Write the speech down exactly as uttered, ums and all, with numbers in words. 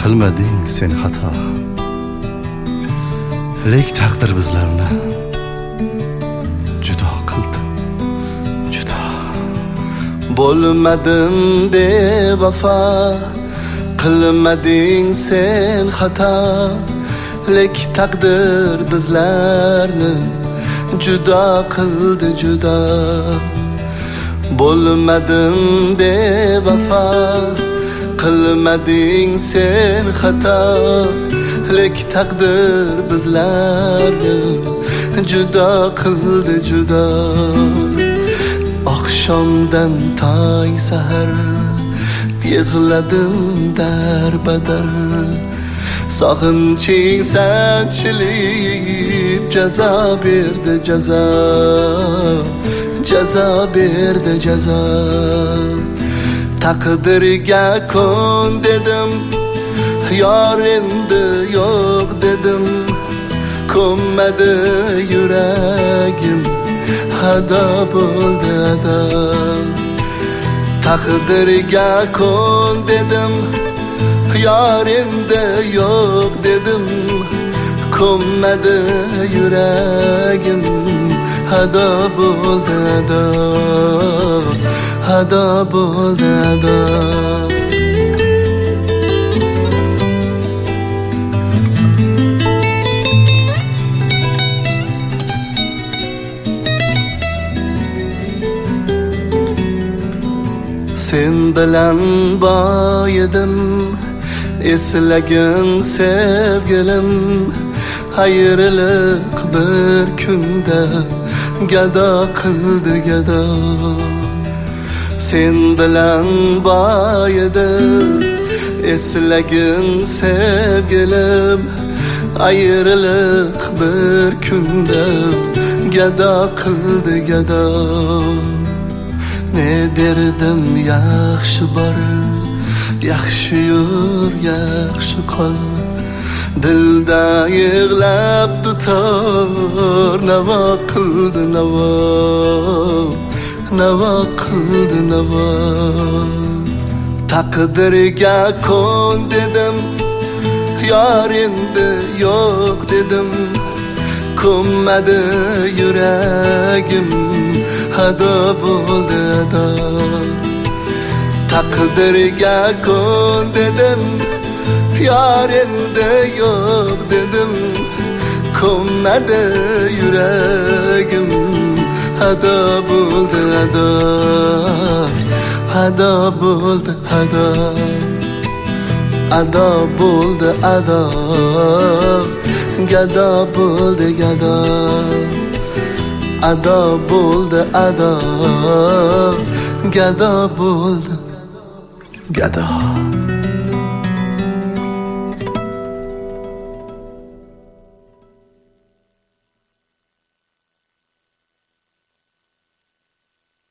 qilmading sen xato, lek taqdir bizlarni judo qildi, judo. Bo'lmadim bevafo, qilmading sen xato, lek taqdir bizlarni judo qildi, judo. Bo'lmadim bevafo, qilmading sen xato, lek taqdir bizlarni judo qildi, judo. Oqshomdan tong sahar yig'ladim darbadar, sog'inching sanchilib jazo berdi, jazo, jazo berdi, jazo. Taqdirga kon dedim, yor endi yo'q dedim, ko'nmadi yuragim, ado bo'ldi, ado. Taqdirga kon dedim, yor endi yo'q dedim, ko'nmadi yuragim, ado bo'ldi, ado, ado bo'ldi, ado. Sen bilan boyidim, eslagin sevgilim, ayriliq bir kunda gado qildi, gado. Sen bilan boyidim, eslagin sevgilim, ayriliq bir kunda gado qildi, gado. Ne derdim yaxshi bor, yaxshi yur, yaxshi qol, dilda yig'lab dutor navo qildi, navo, navo qildi, navo. Taqdirga kon dedim, yor endi yo'q dedim, ko'nmadi yuragim, ado bo'ldi, ado. Taqdirga kon dedim, yor endi yo'q dedim, ko'nmadi yuragim, ado bo'ldi, ado, ado bo'ldi, ado, ado bo'ldi, ado, gado bo'ldi, gado, ado bo'ldi, ado, gado bo'ldi, gado.